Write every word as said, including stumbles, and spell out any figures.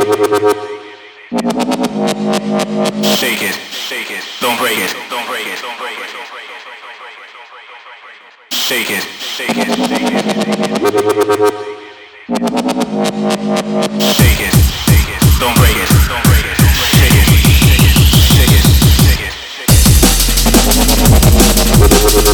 Shake it, shake it, don't break it, don't break it, don't break it. Shake it, shake it, shake it, shake it, shake it, don't break it, don't break it, shake it, shake it, shake it, shake it, shake it.